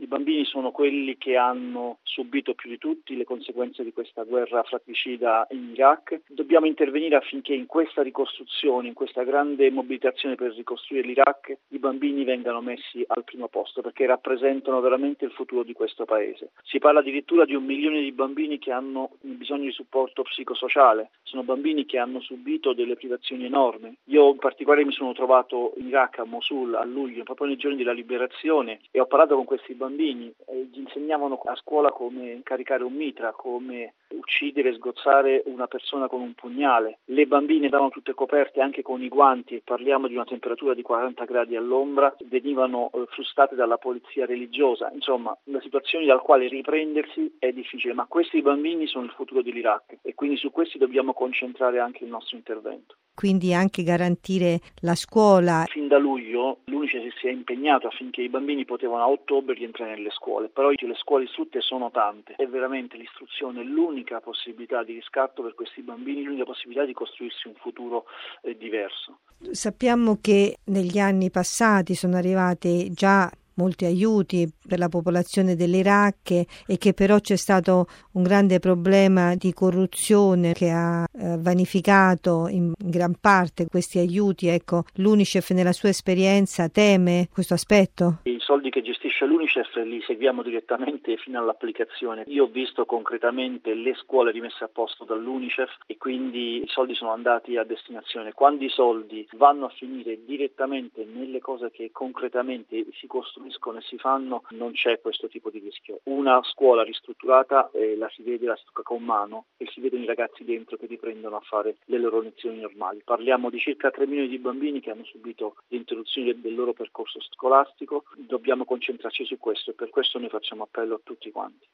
I bambini sono quelli che hanno subito più di tutti le conseguenze di questa guerra fratricida in Iraq. Dobbiamo intervenire affinché in questa ricostruzione, in questa grande mobilitazione per ricostruire l'Iraq, i bambini vengano messi al primo posto, perché rappresentano veramente il futuro di questo paese. Si parla addirittura di 1 milione di bambini che hanno bisogno di supporto psicosociale. Sono bambini che hanno subito delle privazioni enormi. Io in particolare mi sono trovato in Iraq, a Mosul, a luglio, proprio nei giorni della liberazione, e ho parlato con questi bambini e gli insegnavano a scuola come caricare un mitra, come uccidere e sgozzare una persona con un pugnale. Le bambine andavano tutte coperte anche con i guanti, parliamo di una temperatura di 40 gradi all'ombra, venivano frustate dalla polizia religiosa. Insomma, una situazione dal quale riprendersi è difficile, ma questi bambini sono il futuro dell'Iraq e quindi su questi dobbiamo concentrare anche il nostro intervento. Quindi anche garantire la scuola. Fin da luglio l'UNICEF si è impegnato affinché i bambini potevano a ottobre rientrare nelle scuole, però le scuole distrutte sono tante, è veramente l'istruzione l'unica possibilità di riscatto per questi bambini, l'unica possibilità di costruirsi un futuro diverso. Sappiamo che negli anni passati sono arrivati già molti aiuti per la popolazione dell'Iraq e che però c'è stato un grande problema di corruzione che ha vanificato in gran parte questi aiuti. Ecco, l'UNICEF nella sua esperienza teme questo aspetto? I soldi che gestisce l'UNICEF li seguiamo direttamente fino all'applicazione. Io ho visto concretamente le scuole rimesse a posto dall'UNICEF e quindi i soldi sono andati a destinazione. Quando i soldi vanno a finire direttamente nelle cose che concretamente si costruiscono e si fanno, non c'è questo tipo di rischio. Una scuola ristrutturata la si vede, la si tocca con mano e si vedono i ragazzi dentro che riprendono a fare le loro lezioni normali. Parliamo di circa 3 milioni di bambini che hanno subito l'interruzione del loro percorso scolastico. Dobbiamo concentrarci su questo e per questo noi facciamo appello a tutti quanti.